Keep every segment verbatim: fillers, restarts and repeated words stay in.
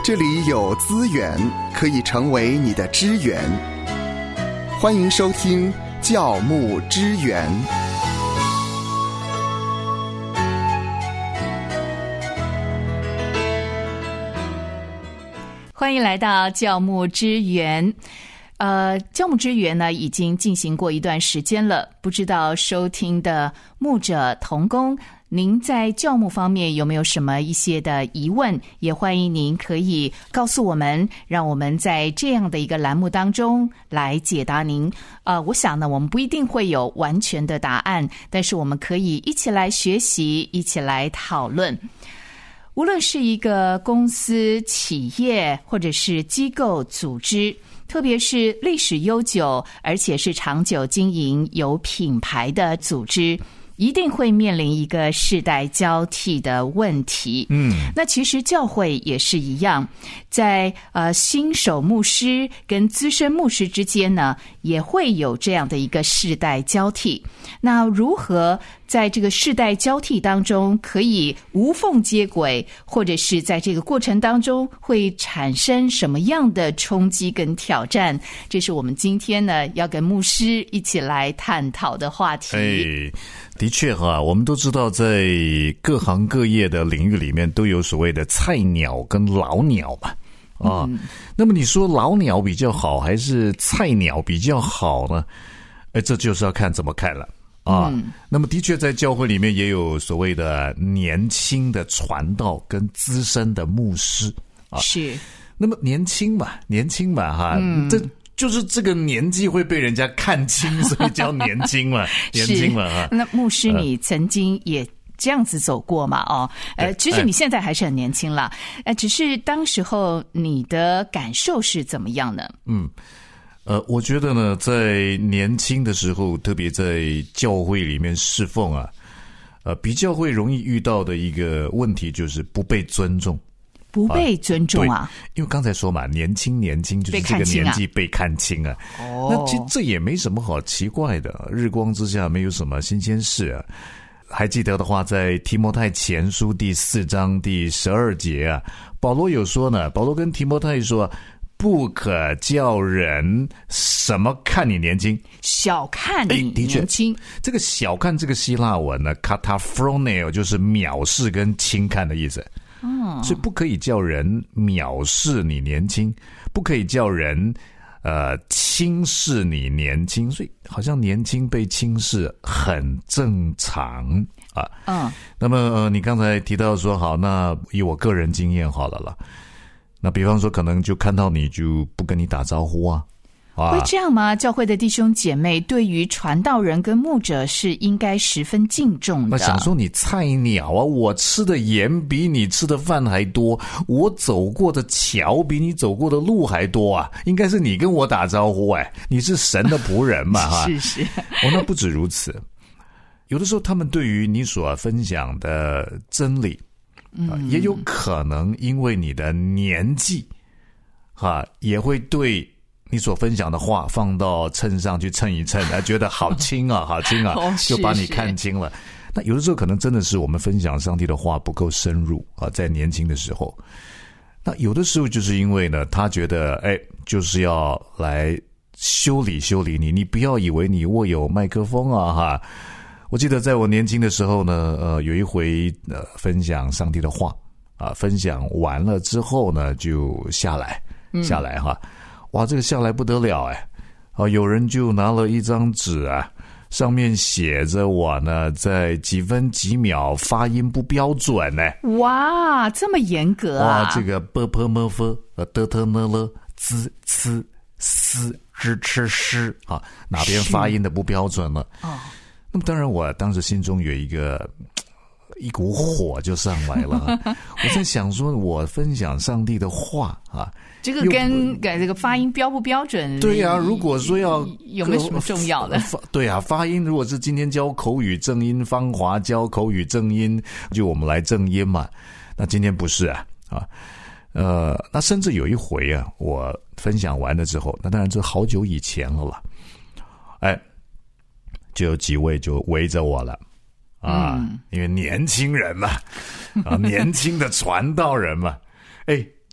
这里有资源可以成为你的支援。欢迎收听教牧支援。 欢迎来到教牧支援。呃，教牧支援呢已经进行过一段时间了，不知道收听的牧者同工，您在教牧方面有没有什么一些的疑问？也欢迎您可以告诉我们，让我们在这样的一个栏目当中来解答您。呃，我想呢，我们不一定会有完全的答案，但是我们可以一起来学习，一起来讨论。无论是一个公司、企业或者是机构、组织，特别是历史悠久而且是长久经营有品牌的组织，一定会面临一个世代交替的问题。嗯，那其实教会也是一样，在呃新手牧师跟资深牧师之间呢，也会有这样的一个世代交替。那如何在这个世代交替当中可以无缝接轨，或者是在这个过程当中会产生什么样的冲击跟挑战，这是我们今天呢要跟牧师一起来探讨的话题。 哎，的确哈，我们都知道在各行各业的领域里面都有所谓的菜鸟跟老鸟嘛。啊、嗯，那么你说老鸟比较好还是菜鸟比较好呢？哎，这就是要看怎么看了。啊、嗯，那么的确在教会里面也有所谓的年轻的传道跟资深的牧师啊。 是， 那么年轻嘛，年轻嘛哈，嗯、这就是这个年纪会被人家看清，所以叫年轻嘛，年轻嘛哈。 那牧师，你曾经也这样子走过嘛？哦，呃，其实你现在还是很年轻啦，呃，只是当时候你的感受是怎么样呢？ 嗯。呃，我觉得呢，在年轻的时候，特别在教会里面侍奉啊，呃，比较会容易遇到的一个问题就是不被尊重。 不被尊重啊？ 对，因为刚才说嘛，年轻年轻就是这个年纪被看清啊。哦，那其实这也没什么好奇怪的，日光之下没有什么新鲜事啊。还记得的话，在提摩太前书第四章第十二节啊，保罗有说呢，保罗跟提摩太说，不可叫人什么看你年轻， 小看你年轻。 这个小看这个希腊文呢 ，kataphroneo 就是藐视跟轻看的意思。哦，所以不可以叫人藐视你年轻，不可以叫人呃轻视你年轻，所以好像年轻被轻视很正常啊。嗯，那么、呃、你刚才提到说，好，那以我个人经验好了啦。那比方说可能就看到你就不跟你打招呼啊，啊会这样吗？教会的弟兄姐妹对于传道人跟牧者是应该十分敬重的。 那想说你菜鸟啊，我吃的盐比你吃的饭还多，我走过的桥比你走过的路还多啊，应该是你跟我打招呼哎，你是神的仆人嘛哈。 是是。 哦，那不止如此，有的时候他们对于你所分享的真理嗯，也有可能因为你的年纪啊，也会对你所分享的话放到秤上去称一称，啊，觉得好轻啊好轻啊，哦，就把你看清了。那有的时候可能真的是我们分享上帝的话不够深入啊，在年轻的时候。那有的时候就是因为呢，他觉得哎，就是要来修理修理你，你不要以为你握有麦克风啊哈。我记得在我年轻的时候呢，呃，有一回呃分享上帝的话啊，分享完了之后呢，就下来下来哈，哇，这个下来不得了哎，啊，有人就拿了一张纸啊，上面写着我呢在几分几秒发音不标准呢。 哇，这么严格啊！ 哇，这个 b p m f 呃 d t n l z c s z ch sh 啊，哪边发音的不标准了？哦。那么当然我当时心中有一个一股火就上来了我在想说我分享上帝的话啊， 这个跟这个发音标不标准对啊，如果说要有没有什么重要的？ 对啊，发音如果是今天教口语正音，芳华教口语正音，就我们来正音嘛，那今天不是啊啊呃，那甚至有一回啊，我分享完了之后，那当然这好久以前了啦，哎，就有几位就围着我了啊、嗯，因为年轻人嘛，啊，年轻的传道人嘛，哎，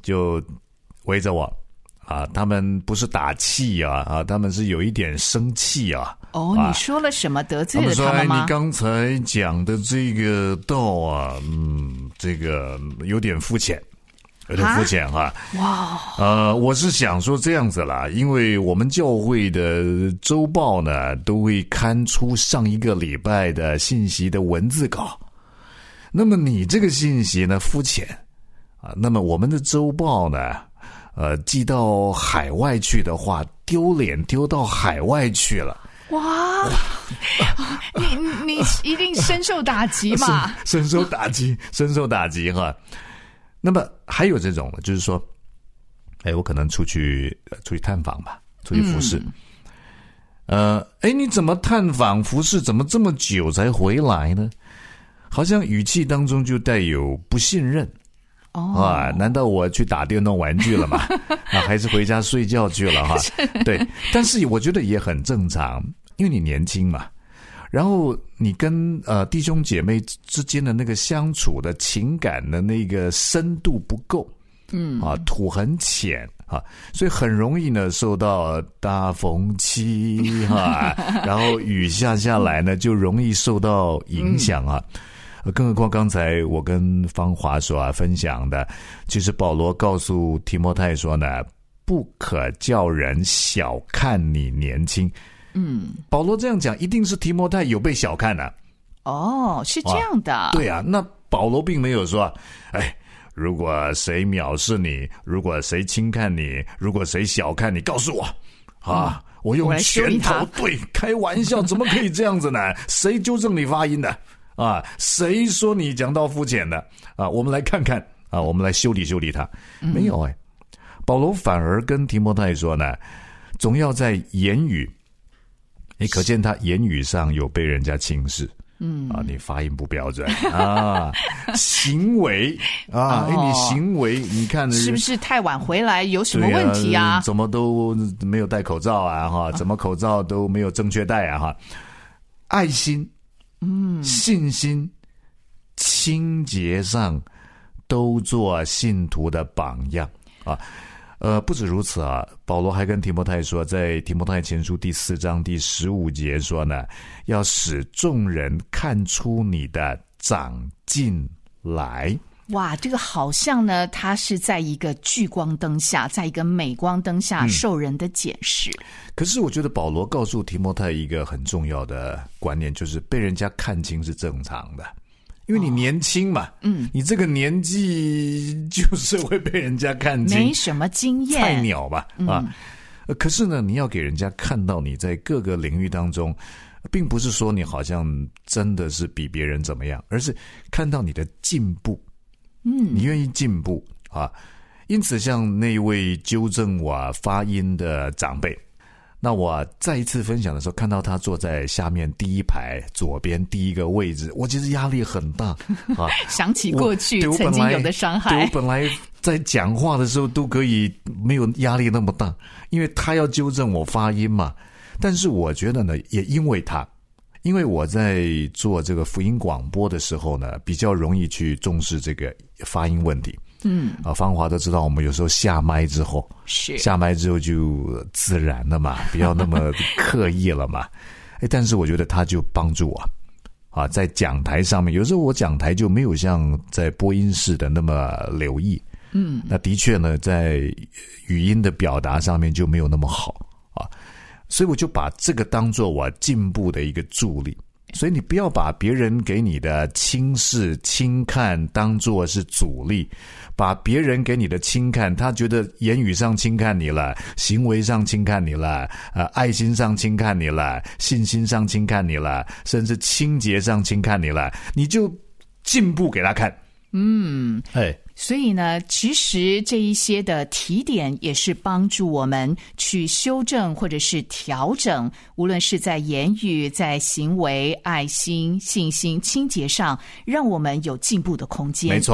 就围着我啊，他们不是打气啊啊，他们是有一点生气啊。 哦， 啊、 你说了什么得罪了他们说他们吗？ 你刚才讲的这个道啊，嗯，这个有点肤浅。有点肤浅哈， 哇！ 呃，我是想说这样子啦，因为我们教会的周报呢，都会刊出上一个礼拜的信息的文字稿。那么你这个信息呢，肤浅啊，那么我们的周报呢，呃，寄到海外去的话，丢脸丢到海外去了。 哇！你你一定深受打击嘛？ 深受打击，深受打击哈。那么还有这种的，就是说，哎，我可能出去出去探访吧，出去服侍，嗯、呃，哎，你怎么探访服侍，怎么这么久才回来呢？好像语气当中就带有不信任。哦，啊，难道我去打电动玩具了吗？啊，还是回家睡觉去了哈？对，但是我觉得也很正常，因为你年轻嘛。然后你跟呃弟兄姐妹之间的那个相处的情感的那个深度不够，嗯啊，土很浅啊，所以很容易呢受到大风起哈、啊，然后雨下下来呢就容易受到影响啊。嗯、更何况刚才我跟芳华所啊分享的，其实保罗告诉提摩太说呢，不可叫人小看你年轻。嗯，保罗这样讲，一定是提摩太有被小看啊。 哦，是这样的。 啊对啊，那保罗并没有说，哎，如果谁藐视你，如果谁轻看你，如果谁小看你，告诉我啊，嗯、我用拳头对，开玩笑，怎么可以这样子呢？谁纠正你发音的啊？谁说你讲到肤浅的啊？我们来看看啊，我们来修理修理他。嗯、没有哎，保罗反而跟提摩太说呢，总要在言语。你可见他言语上有被人家轻视，嗯啊，你发音不标准啊，行为啊，哎、哦，你行为，你看是不是太晚回来有什么问题啊？ 啊怎么都没有戴口罩啊？哈，怎么口罩都没有正确戴啊？哈，爱心，嗯，信心，清洁上都做信徒的榜样啊。呃，不止如此啊，保罗还跟提摩太说，在提摩太前书第四章第十五节说呢，要使众人看出你的长进来。 哇，这个好像呢，他是在一个聚光灯下，在一个镁光灯下受人的检视、嗯。 可是我觉得保罗告诉提摩太一个很重要的观念，就是被人家看清是正常的。因为你年轻嘛，嗯，你这个年纪就是会被人家看清， 没什么经验， 菜鸟吧，啊、嗯，可是呢，你要给人家看到你在各个领域当中，并不是说你好像真的是比别人怎么样，而是看到你的进步，嗯，你愿意进步啊。因此，像那位纠正我发音的长辈。那我再一次分享的时候，看到他坐在下面第一排左边第一个位置，我其实压力很大啊！ 想起过去曾经有的伤害， 对我本来在讲话的时候都可以没有压力那么大，因为他要纠正我发音嘛。但是我觉得呢，也因为他，因为我在做这个福音广播的时候呢，比较容易去重视这个发音问题。嗯啊，芳华都知道，我们有时候下麦之后， 是下麦之后就自然了嘛，不要那么刻意了嘛。哎，但是我觉得他就帮助我啊，在讲台上面，有时候我讲台就没有像在播音室的那么留意，嗯，那的确呢，在语音的表达上面就没有那么好啊，所以我就把这个当作我进步的一个助力。所以你不要把别人给你的轻视轻看当作是阻力，把别人给你的轻看，他觉得言语上轻看你了，行为上轻看你了，呃，爱心上轻看你了，信心上轻看你了，甚至清洁上轻看你了，你就进步给他看。嗯，哎， 所以呢，其实这一些的提点也是帮助我们去修正或者是调整，无论是在言语、在行为、爱心、信心、清洁上，让我们有进步的空间。 没错。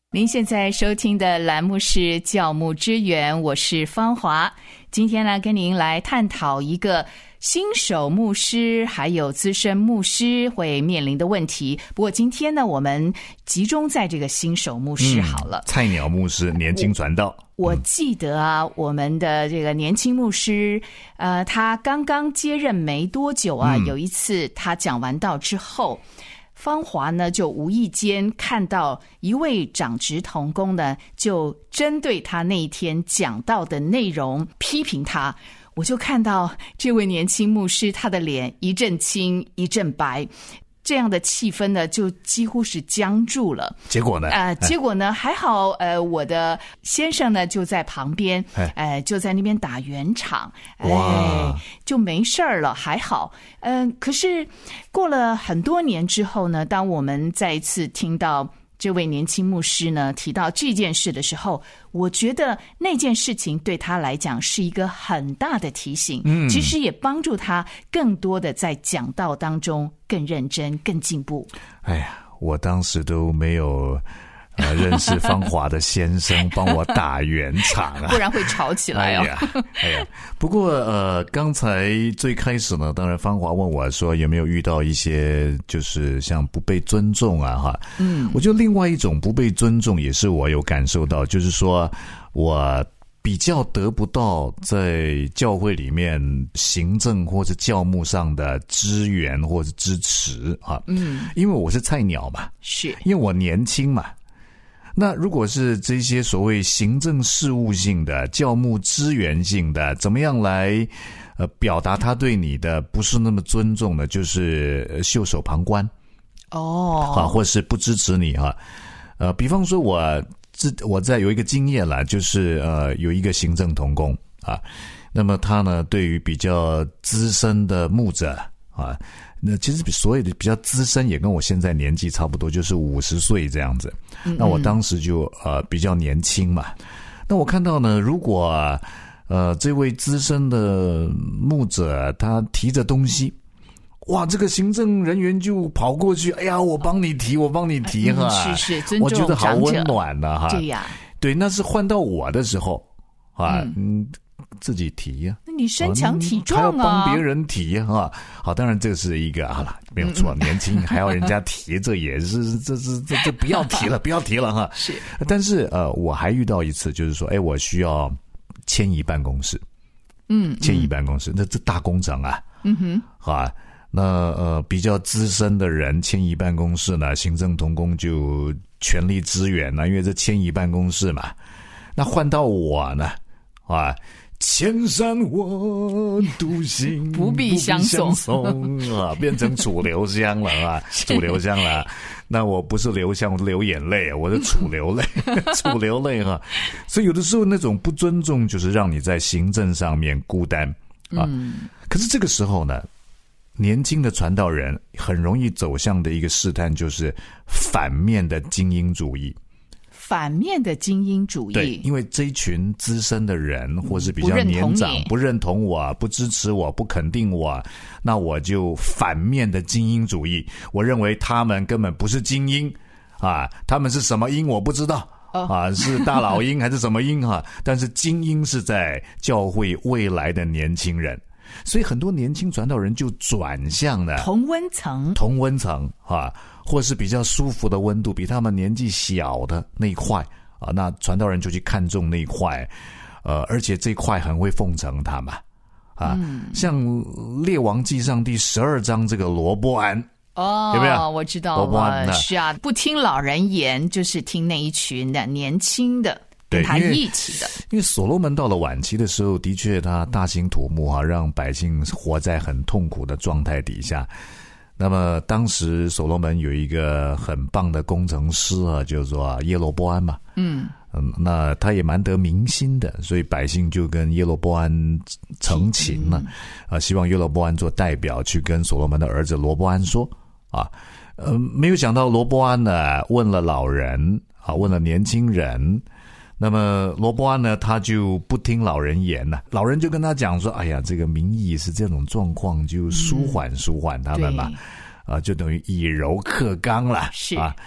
您现在收听的栏目是教牧之源，我是芳华。今天呢，跟您来探讨一个新手牧师还有资深牧师会面临的问题。不过今天呢，我们集中在这个新手牧师好了。 嗯、菜鸟牧师，年轻传道。 我, 我记得啊，嗯、我们的这个年轻牧师，呃，他刚刚接任没多久啊，嗯、有一次他讲完道之后。芳华呢，就无意间看到一位长职同工呢，就针对他那一天讲到的内容批评他。我就看到这位年轻牧师，他的脸一阵青一阵白，这样的气氛呢，就几乎是僵住了。 结果呢？ 呃，结果呢，还好，呃，我的先生呢就在旁边，呃，就在那边打圆场，哎、呃，就没事儿了，还好。嗯、呃，可是过了很多年之后呢，当我们再一次听到这位年轻牧师呢提到这件事的时候，我觉得那件事情对他来讲是一个很大的提醒，嗯，其实也帮助他更多的在讲道当中更认真、更进步。 哎呀，我当时都没有呃认识芳华的先生帮我打圆场啊， 不然会吵起来哦。 哎呀，哎呀，不过呃，刚才最开始呢，当然芳华问我说有没有遇到一些就是像不被尊重啊，哈，嗯，我觉得另外一种不被尊重也是我有感受到，就是说我比较得不到在教会里面行政或者教牧上的支援或者支持啊，嗯，因为我是菜鸟嘛， 是因为我年轻嘛。那如果是这些所谓行政事务性的、教牧支援性的，怎么样来呃表达他对你的不是那么尊重的，就是袖手旁观哦， 啊，或是不支持你哈。呃，比方说我我在有一个经验啦，就是呃有一个行政同工啊，那么他呢对于比较资深的牧者啊。那其实所谓的比较资深也跟我现在年纪差不多，就是五十岁这样子。那我当时就呃比较年轻嘛。那我看到呢，如果呃这位资深的牧者他提着东西，哇，这个行政人员就跑过去，哎呀，我帮你提，我帮你提哈、 嗯，是是，尊重我觉得好温暖的、啊、哈。 对呀， 对，那是换到我的时候啊，嗯。嗯自己提呀、啊， 那你身强体壮啊， 还要帮别人提啊。好，当然这是一个好了，没有错，年轻还要人家提，这也是这这这这不要提了，不要提了哈。 是， 但是呃，我还遇到一次，就是说，哎，我需要迁移办公室，嗯，迁移办公室，那这大工程啊，嗯哼，好啊，那呃比较资深的人迁移办公室呢，行政同工就全力支援了，因为这迁移办公室嘛，那换到我呢，啊。千山我独行， 不必相送啊，变成楚留香了啊，楚留香了。那我不是流香流眼泪，我是楚流泪，楚流泪哈。所以有的时候那种不尊重，就是让你在行政上面孤单啊。嗯、可是这个时候呢，年轻的传道人很容易走向的一个试探，就是反面的精英主义。 反面的精英主义， 对，因为这一群资深的人，或是比较年长，不认同我，不支持我，不肯定我，那我就反面的精英主义。我认为他们根本不是精英啊，他们是什么英我不知道、oh. 啊，是大老鹰还是什么鹰哈、啊？但是精英是在教会未来的年轻人。所以很多年轻传道人就转向了同温层， 同温层啊，或是比较舒服的温度，比他们年纪小的那一块啊，那传道人就去看重那一块，呃，而且这一块很会奉承他们啊，嗯、像《列王纪上》第十二章这个罗波安。 哦， 有没有？ 我知道了，是啊，不听老人言，就是听那一群的年轻的。跟他一起的， 因为所罗门到了晚期的时候，的确他大兴土木哈、啊，让百姓活在很痛苦的状态底下。那么当时所罗门有一个很棒的工程师啊，叫做耶罗波安嘛，嗯嗯，那他也蛮得民心的，所以百姓就跟耶罗波安成情了，嗯、啊，希望耶罗波安做代表去跟所罗门的儿子罗波安说啊，呃，没有想到罗波安呢问了老人啊，问了年轻人。那么罗波安呢，他就不听老人言了。老人就跟他讲说：“哎呀，这个民意是这种状况，就舒缓舒缓他们嘛，啊、嗯呃，就等于以柔克刚了。” 是啊。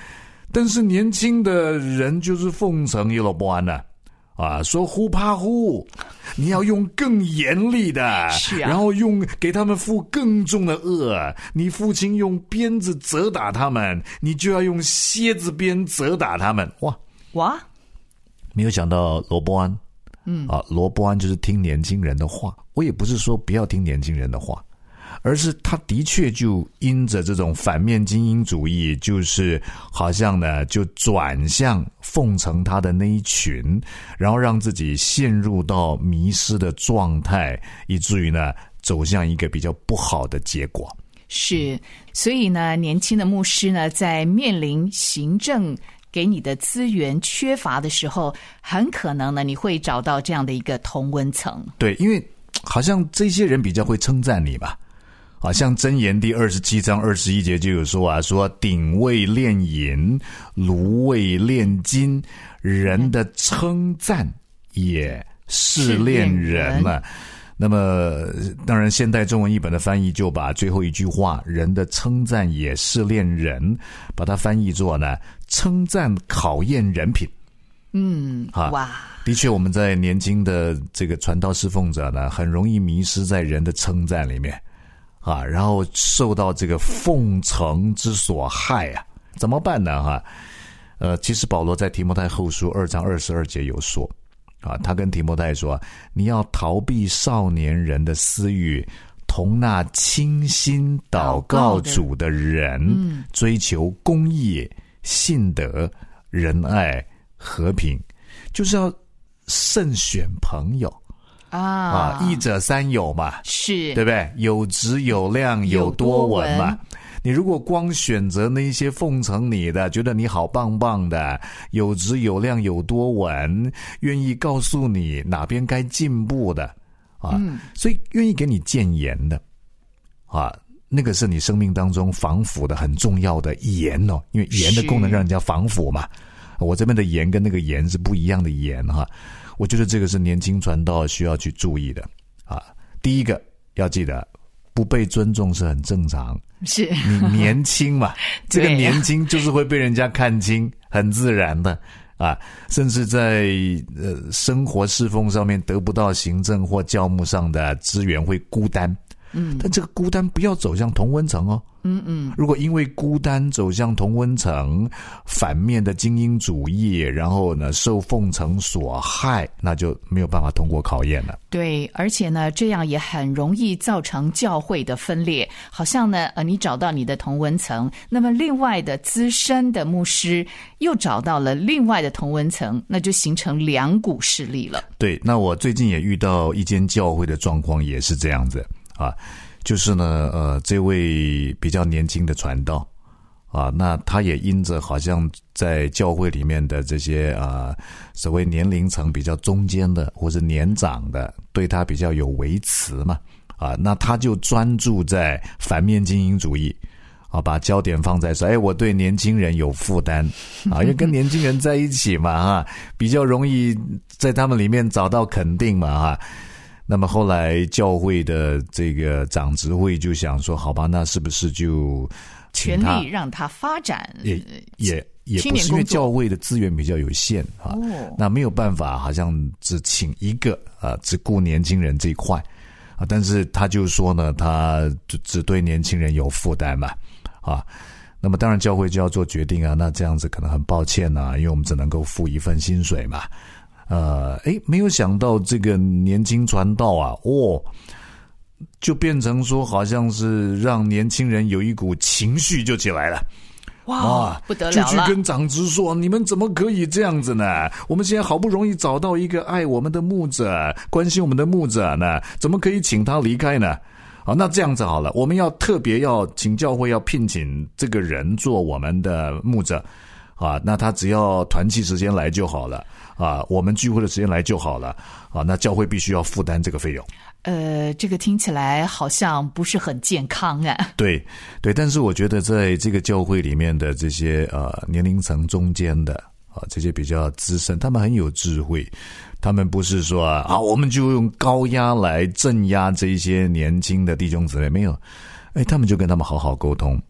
但是年轻的人就是奉承耶罗波安呢，啊，说呼怕呼，你要用更严厉的， 是啊， 然后用给他们负更重的恶。你父亲用鞭子责打他们，你就要用蝎子鞭责打他们。哇哇， 没有想到罗波安，嗯啊，罗波安就是听年轻人的话。我也不是说不要听年轻人的话，而是他的确就因着这种反面精英主义，就是好像呢就转向奉承他的那一群，然后让自己陷入到迷失的状态，以至于呢走向一个比较不好的结果。 是，所以呢年轻的牧师呢在面临行政给你的资源缺乏的时候，很可能呢你会找到这样的一个同温层。 对，因为好像这些人比较会称赞你嘛。啊，像箴言第二十七章二十一节就有说啊，说鼎味炼银，炉味炼金，人的称赞也试炼人了。那么当然现代中文译本的翻译就把最后一句话人的称赞也试炼人，把它翻译作呢称赞考验人品。 嗯，哇， 的确我们在年轻的这个传道侍奉者呢很容易迷失在人的称赞里面啊，然后受到这个奉承之所害啊，怎么办呢？哈，呃，其实保罗在提摩太后书二章二十二节有说啊，他跟提摩太说，你要逃避少年人的私欲，同那清心祷告主的人，嗯，追求公义、信德、仁爱、和平，就是要慎选朋友。 啊啊，一者三友嘛， 是， 对不对？有质有量有多闻嘛。你如果光选择那些奉承你的，觉得你好棒棒的，有质有量有多闻，愿意告诉你哪边该进步的啊，嗯，所以愿意给你谏言的啊，那个是你生命当中防腐的很重要的盐哦，因为盐的功能让人家防腐嘛。我这边的盐跟那个盐是不一样的盐哈。我觉得这个是年轻传道需要去注意的啊。第一个要记得，不被尊重是很正常， 是你年轻嘛，这个年轻就是会被人家看清，很自然的啊。甚至在呃生活侍奉上面得不到行政或教牧上的资源，会孤单。嗯，但这个孤单不要走向同温层哦。嗯嗯，如果因为孤单走向同温层，反面的精英主义，然后呢受奉承所害，那就没有办法通过考验了。 对，而且呢这样也很容易造成教会的分裂，好像呢呃你找到你的同温层，那么另外的资深的牧师又找到了另外的同温层，那就形成两股势力了。 对，那我最近也遇到一间教会的状况也是这样子啊，就是呢，呃，这位比较年轻的传道啊，那他也因着好像在教会里面的这些啊，所谓年龄层比较中间的或者年长的，对他比较有维持嘛，啊，那他就专注在反面精英主义啊，把焦点放在说，哎，我对年轻人有负担啊，因为跟年轻人在一起嘛，哈，比较容易在他们里面找到肯定嘛，哈。那么后来教会的这个长执会就想说，好吧，那是不是就请他全力让他发展？ 也也也不是，因为教会的资源比较有限啊，哦，那没有办法，好像只请一个啊，只顾年轻人这一块啊。但是他就说呢，他只对年轻人有负担嘛，啊。那么当然教会就要做决定啊，那这样子可能很抱歉啊，因为我们只能够付一份薪水嘛。呃，诶，没有想到这个年轻传道啊，哦，就变成说好像是让年轻人有一股情绪就起来了。 哇，不得了了！ 就去跟长执说，你们怎么可以这样子呢？我们现在好不容易找到一个爱我们的牧者，关心我们的牧者呢，怎么可以请他离开呢？好，那这样子好了，我们要特别要请教会要聘请这个人做我们的牧者啊，那他只要团契时间来就好了啊，我们聚会的时间来就好了啊，那教会必须要负担这个费用。 呃，这个听起来好像不是很健康啊。 对对，但是我觉得在这个教会里面的这些呃年龄层中间的啊，这些比较资深，他们很有智慧，他们不是说啊，我们就用高压来镇压这些年轻的弟兄姊妹，没有，哎，他们就跟他们好好沟通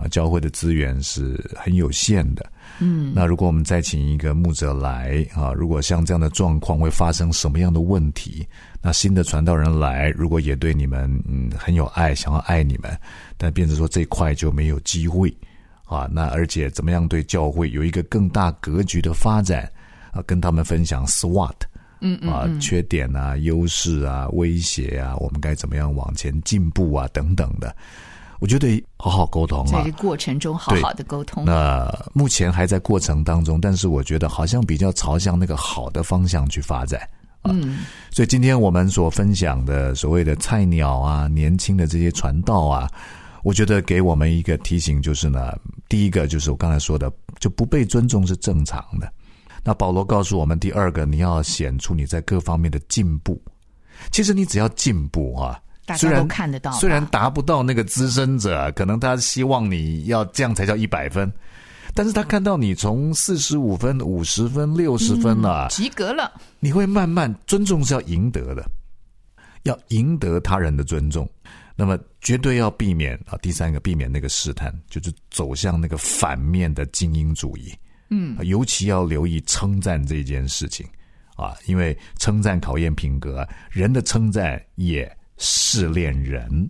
啊，教会的资源是很有限的。嗯，那如果我们再请一个牧者来啊，如果像这样的状况会发生什么样的问题？那新的传道人来，如果也对你们嗯很有爱，想要爱你们，但变成说这一块就没有机会啊。那而且怎么样对教会有一个更大格局的发展啊？跟他们分享 S W O T。嗯嗯啊，缺点啊、优势啊、威胁啊，我们该怎么样往前进步啊，等等的，我觉得好好沟通啊， 在这过程中好好的沟通。 那目前还在过程当中，但是我觉得好像比较朝向那个好的方向去发展啊。嗯，所以今天我们所分享的所谓的菜鸟啊、年轻的这些传道啊，我觉得给我们一个提醒，就是呢，第一个就是我刚才说的，就不被尊重是正常的。那保罗告诉我们，第二个，你要显出你在各方面的进步。其实你只要进步啊， 大家都看得到。 虽然达不到那个资深者，可能他希望你要这样才叫一百分，但是他看到你从四十五分、五十分、六十分啊、嗯， 及格了， 你会慢慢尊重是要赢得的，要赢得他人的尊重。那么绝对要避免啊，第三个避免那个试探，就是走向那个反面的精英主义。嗯，尤其要留意称赞这件事情啊，因为称赞考验品格，人的称赞也试炼人。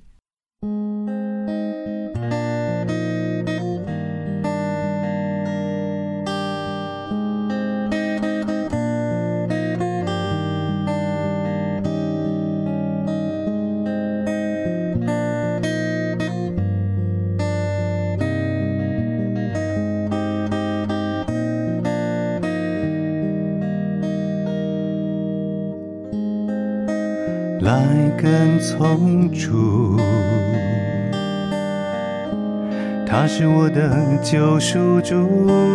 来跟从主，他是我的救赎主。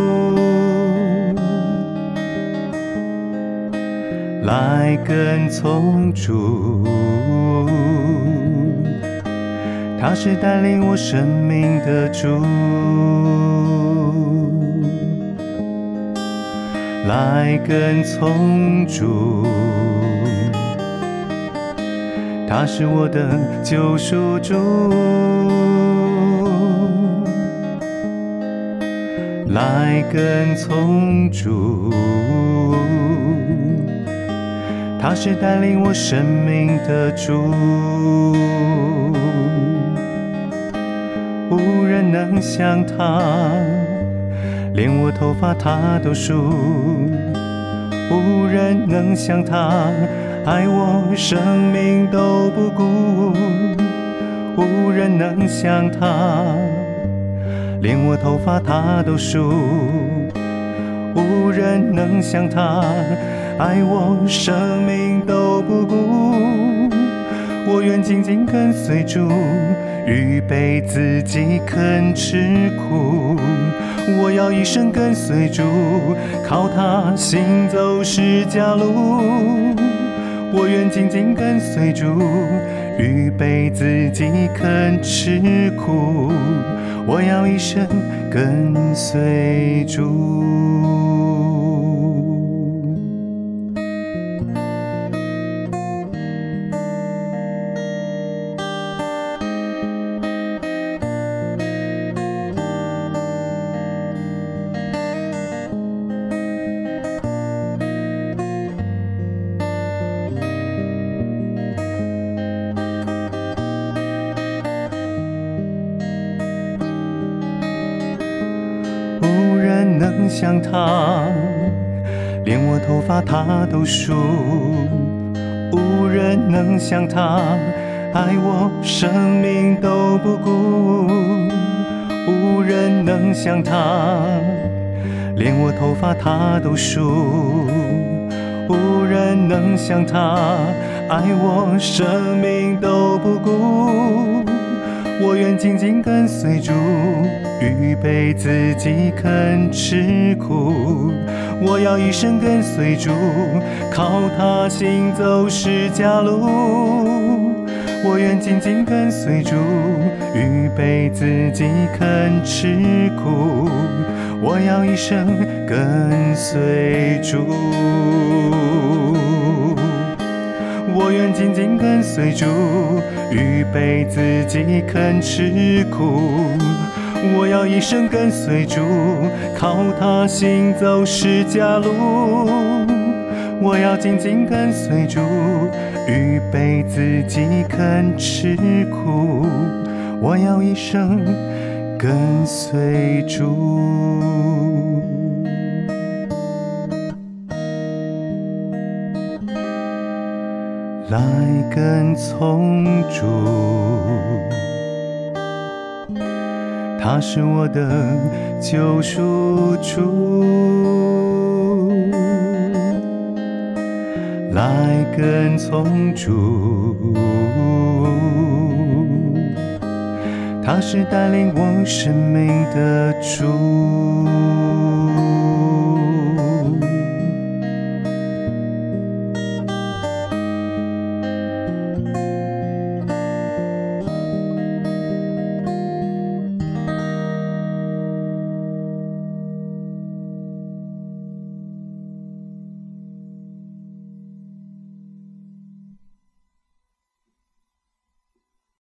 来跟从主，他是带领我生命的主。来跟从主，他是我的救赎主。来跟从主，他是带领我生命的主。无人能像他，连我头发他都数。无人能像他，爱我生命都不顾。无人能像他，连我头发他都数。无人能像他，爱我生命都不顾。我愿紧紧跟随主，预备自己肯吃苦。我要一生跟随主，靠他行走十架路。我愿紧紧跟随主，预备自己肯吃苦。我要一生跟随主。能像他，连我头发他都数。无人能像他，爱我生命都不顾。无人能像他，连我头发他都数。无人能像他，爱我生命都不顾。我愿紧紧跟随主，预备自己肯吃苦。我要一生跟随主，靠他行走十架路。我愿紧紧跟随主，预备自己肯吃苦。我要一生跟随主。我愿紧紧跟随主，预备自己肯吃苦。 我要一生跟随主，靠他行走十架路。我要紧紧跟随主，预备自己肯吃苦。我要一生跟随主。来跟从主，他是我的救赎主。来跟从主，他是带领我生命的主。